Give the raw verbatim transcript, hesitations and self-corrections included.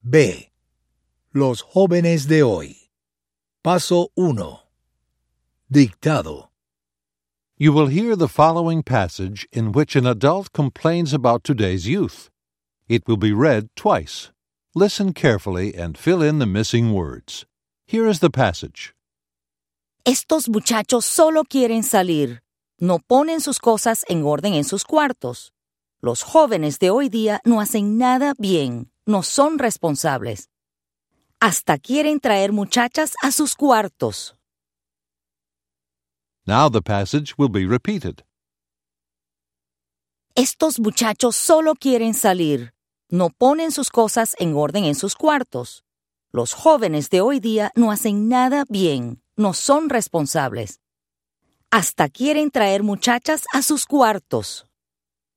B. Los jóvenes de hoy. Paso uno. Dictado. You will hear the following passage in which an adult complains about today's youth. It will be read twice. Listen carefully and fill in the missing words. Here is the passage. Estos muchachos solo quieren salir. No ponen sus cosas en orden en sus cuartos. Los jóvenes de hoy día no hacen nada bien, no son responsables. Hasta quieren traer muchachas a sus cuartos. Now the passage will be repeated. Estos muchachos solo quieren salir. No ponen sus cosas en orden en sus cuartos. Los jóvenes de hoy día no hacen nada bien, no son responsables. Hasta quieren traer muchachas a sus cuartos.